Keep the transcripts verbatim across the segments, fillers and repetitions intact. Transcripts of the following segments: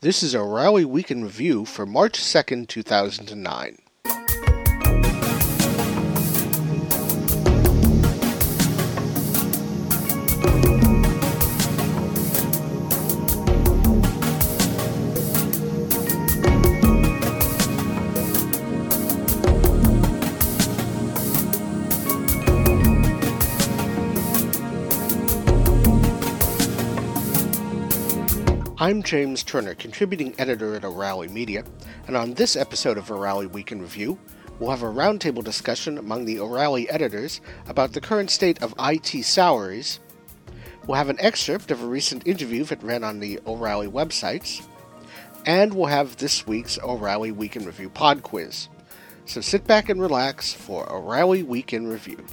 This is O'Reilly Week in Review for March second, two thousand nine. I'm James Turner, contributing editor at O'Reilly Media, and on this episode of O'Reilly Week in Review, we'll have a roundtable discussion among the O'Reilly editors about the current state of I T salaries. We'll have an excerpt of a recent interview that ran on the O'Reilly websites, and we'll have this week's O'Reilly Week in Review pod quiz. So sit back and relax for O'Reilly Week in Review.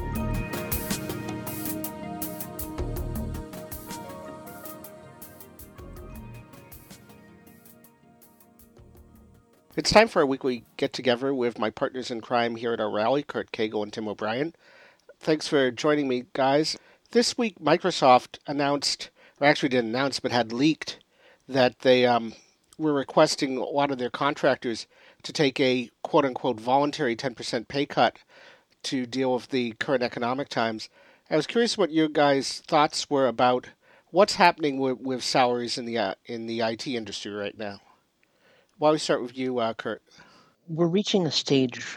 It's time for a weekly get-together with my partners in crime here at O'Reilly, Kurt Cagle and Tim O'Brien. Thanks for joining me, guys. This week, Microsoft announced, or actually didn't announce, but had leaked, that they um, were requesting a lot of their contractors to take a quote-unquote voluntary ten percent pay cut to deal with the current economic times. I was curious what your guys' thoughts were about what's happening with, with salaries in the uh, in the I T industry right now. Why don't we start with you, uh, Kurt? We're reaching a stage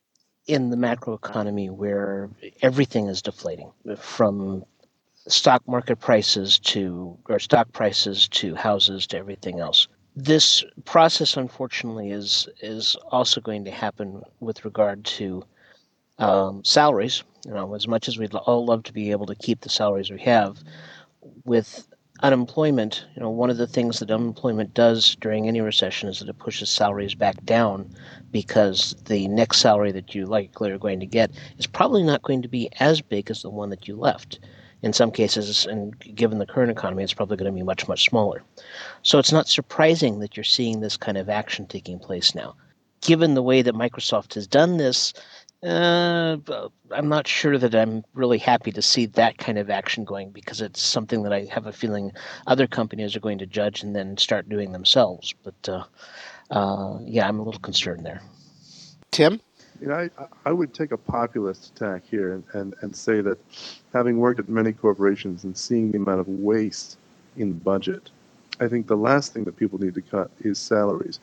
in the macroeconomy where everything is deflating, from stock market prices to, or stock prices to houses to everything else. This process, unfortunately, is is also going to happen with regard to um, salaries. You know, as much as we'd all love to be able to keep the salaries we have, with unemployment, you know, one of the things that unemployment does during any recession is that it pushes salaries back down, because the next salary that you likely are going to get is probably not going to be as big as the one that you left. In some cases, and given the current economy, it's probably going to be much, much smaller. So it's not surprising that you're seeing this kind of action taking place now. Given the way that Microsoft has done this, Uh, I'm not sure that I'm really happy to see that kind of action going, because it's something that I have a feeling other companies are going to judge and then start doing themselves. But uh, uh, yeah, I'm a little concerned there. Tim? You know, I, I would take a populist attack here and, and, and say that, having worked at many corporations and seeing the amount of waste in the budget, I think the last thing that people need to cut is salaries,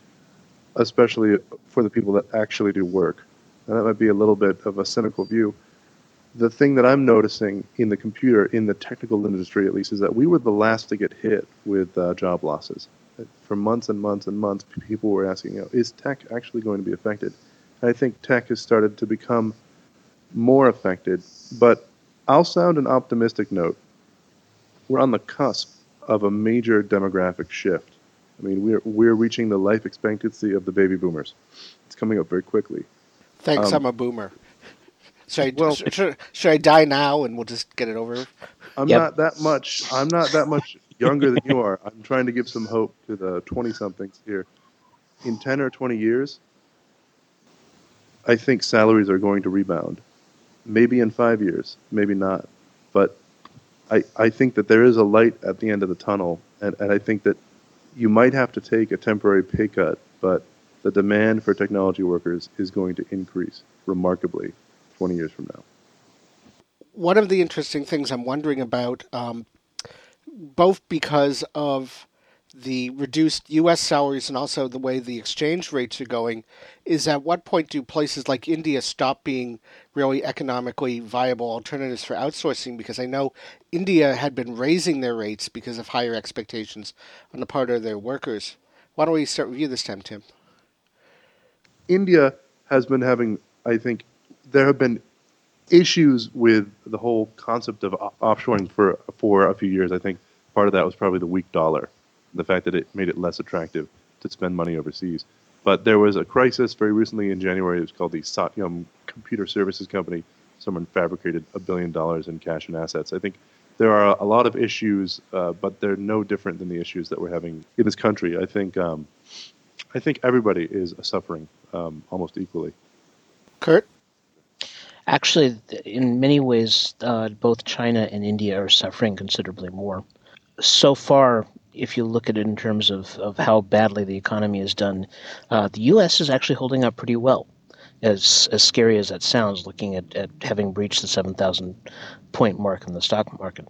especially for the people that actually do work. And that might be a little bit of a cynical view. The thing that I'm noticing in the computer, in the technical industry at least, is that we were the last to get hit with uh, job losses. For months and months and months, people were asking, you know, is tech actually going to be affected? And I think tech has started to become more affected. But I'll sound an optimistic note. We're on the cusp of a major demographic shift. I mean, we're we're reaching the life expectancy of the baby boomers. It's coming up very quickly. Thanks, Um, I'm a boomer. Should I, well, should, should I die now and we'll just get it over with? I'm Yep. not that much. I'm not that much younger than you are. I'm trying to give some hope to the twenty-somethings here. In ten or twenty years, I think salaries are going to rebound. Maybe in five years, maybe not. But I, I think that there is a light at the end of the tunnel, and, and I think that you might have to take a temporary pay cut, but the demand for technology workers is going to increase remarkably twenty years from now. One of the interesting things I'm wondering about, um, both because of the reduced U S salaries and also the way the exchange rates are going, is at what point do places like India stop being really economically viable alternatives for outsourcing? Because I know India had been raising their rates because of higher expectations on the part of their workers. Why don't we start with you this time, Tim? India has been having, I think, there have been issues with the whole concept of offshoring for for a few years. I think part of that was probably the weak dollar, the fact that it made it less attractive to spend money overseas. But there was a crisis very recently in January. It was called the Satyam Computer Services Company. Someone fabricated a billion dollars in cash and assets. I think there are a lot of issues, uh, but they're no different than the issues that we're having in this country. I think um, I think everybody is suffering um, almost equally. Kurt? Actually, in many ways, uh, both China and India are suffering considerably more. So far, if you look at it in terms of, of how badly the economy is done, uh, the U S is actually holding up pretty well. As as scary as that sounds, looking at, at having breached the seven thousand point mark in the stock market.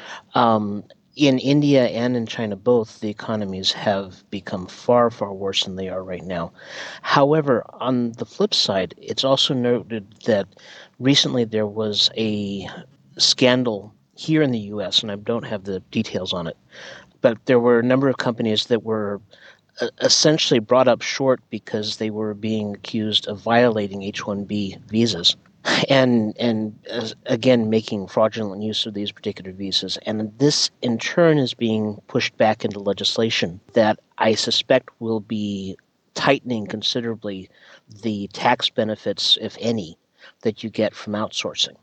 Um, in India and in China both, the economies have become far, far worse than they are right now. However, on the flip side, it's also noted that recently there was a scandal here in the U S, and I don't have the details on it, but there were a number of companies that were essentially brought up short because they were being accused of violating H one B visas and and uh, again making fraudulent use of these particular visas. And this in turn is being pushed back into legislation that I suspect will be tightening considerably the tax benefits, if any, that you get from outsourcing.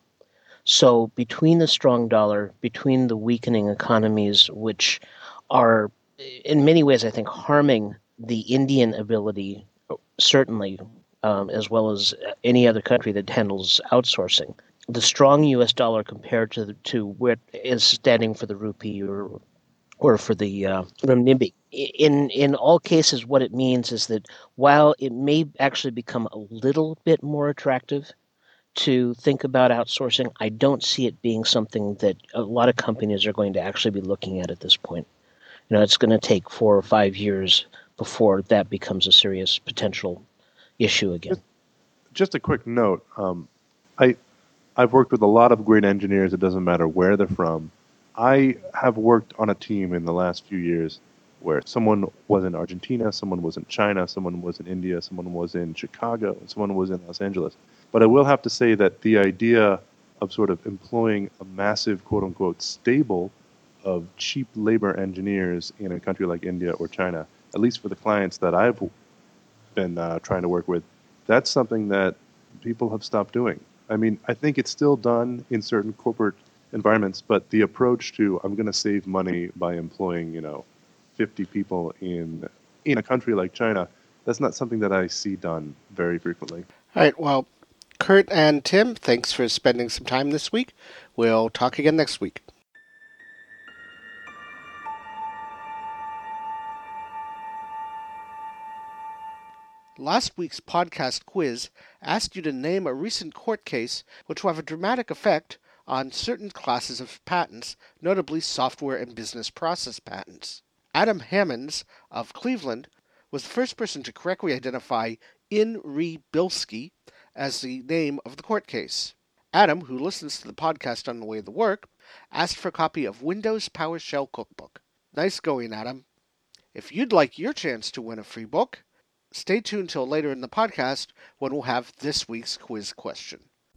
So between the strong dollar, between the weakening economies, which are in many ways, I think, harming the Indian ability, certainly, um, as well as any other country that handles outsourcing. The strong U S dollar compared to the, to what is standing for the rupee or or for the uh, renminbi. In in all cases, what it means is that while it may actually become a little bit more attractive to think about outsourcing, I don't see it being something that a lot of companies are going to actually be looking at at this point. You know, it's going to take four or five years before that becomes a serious potential issue again. Just, just a quick note. Um, I, I've worked with a lot of great engineers. It doesn't matter where they're from. I have worked on a team in the last few years where someone was in Argentina, someone was in China, someone was in India, someone was in Chicago, and someone was in Los Angeles. But I will have to say that the idea of sort of employing a massive, quote-unquote, stable of cheap labor engineers in a country like India or China, at least for the clients that I've been uh, trying to work with, that's something that people have stopped doing. I mean, I think it's still done in certain corporate environments, but the approach to I'm going to save money by employing, you know, fifty people in in a country like China, that's not something that I see done very frequently. All right, well, Kurt and Tim, thanks for spending some time this week. We'll talk again next week. Last week's podcast quiz asked you to name a recent court case which will have a dramatic effect on certain classes of patents, notably software and business process patents. Adam Hammonds of Cleveland was the first person to correctly identify In re Bilski as the name of the court case. Adam, who listens to the podcast on the way to work, asked for a copy of Windows PowerShell Cookbook. Nice going, Adam. If you'd like your chance to win a free book, stay tuned till later in the podcast when we'll have this week's quiz question.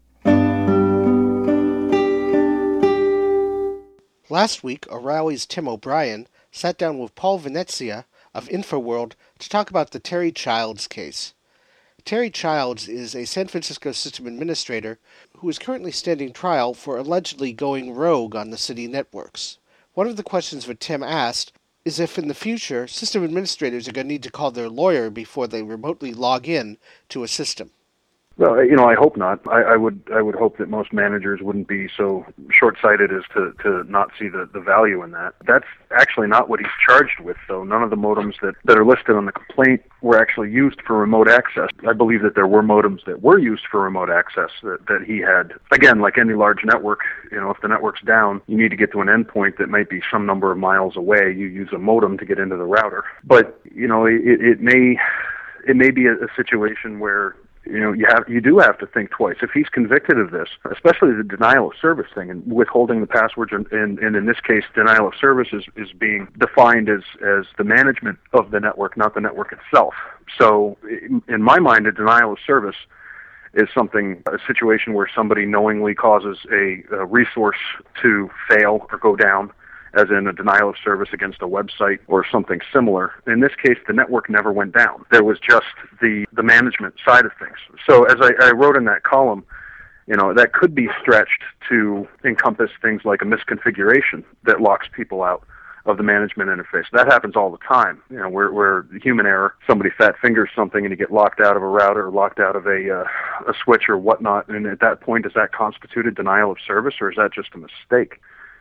Last week, O'Reilly's Tim O'Brien sat down with Paul Venezia of InfoWorld to talk about the Terry Childs case. Terry Childs is a San Francisco system administrator who is currently standing trial for allegedly going rogue on the city networks. One of the questions that Tim asked is if in the future, system administrators are going to need to call their lawyer before they remotely log in to a system. Well, you know, I hope not. I, I would I would hope that most managers wouldn't be so short-sighted as to, to not see the, the value in that. That's actually not what he's charged with, though. None of the modems that, that are listed on the complaint were actually used for remote access. I believe that there were modems that were used for remote access that, that he had. Again, like any large network, you know, if the network's down, you need to get to an endpoint that might be some number of miles away. You use a modem to get into the router. But, you know, it, it may it may be a, a situation where You know, you have you do have to think twice. If he's convicted of this, especially the denial of service thing and withholding the passwords, and, and, and in this case, denial of service is, is being defined as, as the management of the network, not the network itself. So in, in my mind, a denial of service is something, a situation where somebody knowingly causes a, a resource to fail or go down, as in a denial of service against a website or something similar. In this case, the network never went down. There was just the, the management side of things. So as I, I wrote in that column, you know, that could be stretched to encompass things like a misconfiguration that locks people out of the management interface. That happens all the time, you know, where, where human error, somebody fat fingers something and you get locked out of a router or locked out of a, uh, a switch or whatnot. And at that point, does that constitute a denial of service or is that just a mistake?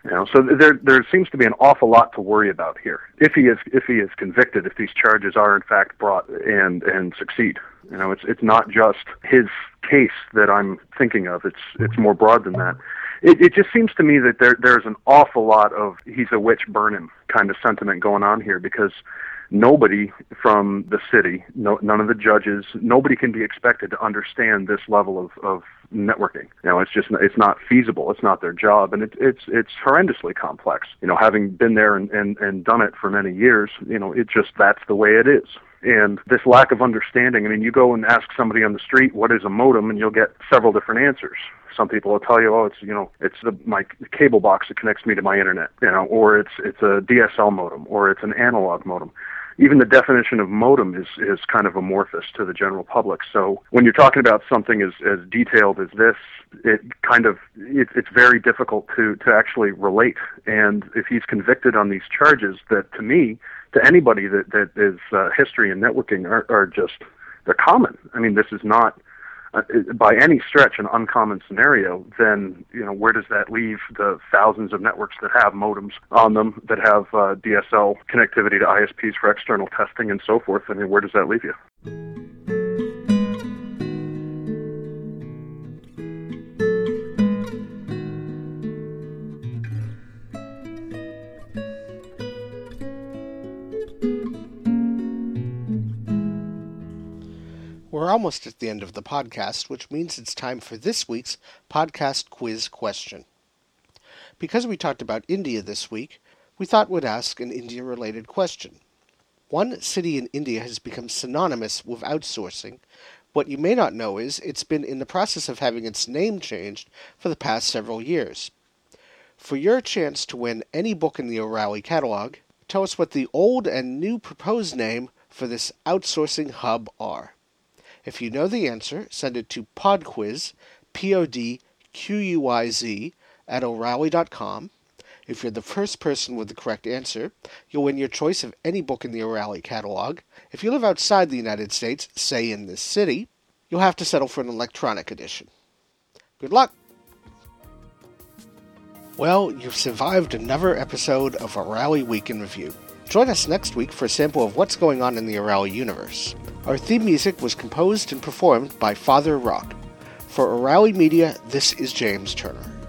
You know, so there there seems to be an awful lot to worry about here. If he is if he is convicted, if these charges are in fact brought and and succeed, you know, it's it's not just his case that I'm thinking of. It's it's more broad than that. It it just seems to me that there there's an awful lot of he's a witch, burn him kind of sentiment going on here, because nobody from the city, no, none of the judges, nobody can be expected to understand this level of, of networking. You know, it's just, it's not feasible. It's not their job. And it, it's, it's horrendously complex. You know, having been there and, and, and done it for many years, you know, it just, that's the way it is. And this lack of understanding, I mean, you go and ask somebody on the street, what is a modem? And you'll get several different answers. Some people will tell you, oh, it's, you know, it's the, my cable box that connects me to my internet, you know, or it's, it's a D S L modem, or it's an analog modem. Even the definition of modem is, is kind of amorphous to the general public. So when you're talking about something as, as detailed as this, it kind of, it, it's very difficult to, to actually relate. And if he's convicted on these charges, that to me, to anybody that, that is uh, history and networking are, are just, they're common. I mean, this is not, uh, by any stretch, an uncommon scenario. Then, you know, where does that leave the thousands of networks that have modems on them, that have uh, D S L connectivity to I S Ps for external testing and so forth? I mean, where does that leave you? We're almost at the end of the podcast, which means it's time for this week's podcast quiz question. Because we talked about India this week, we thought we'd ask an India-related question. One city in India has become synonymous with outsourcing. What you may not know is it's been in the process of having its name changed for the past several years. For your chance to win any book in the O'Reilly catalog, tell us what the old and new proposed name for this outsourcing hub are. If you know the answer, send it to podquiz, P O D Q U I Z, at O'Reilly dot com. If you're the first person with the correct answer, you'll win your choice of any book in the O'Reilly catalog. If you live outside the United States, say in this city, you'll have to settle for an electronic edition. Good luck! Well, you've survived another episode of O'Reilly Week in Review. Join us next week for a sample of what's going on in the O'Reilly universe. Our theme music was composed and performed by Father Rock. For O'Reilly Media, this is James Turner.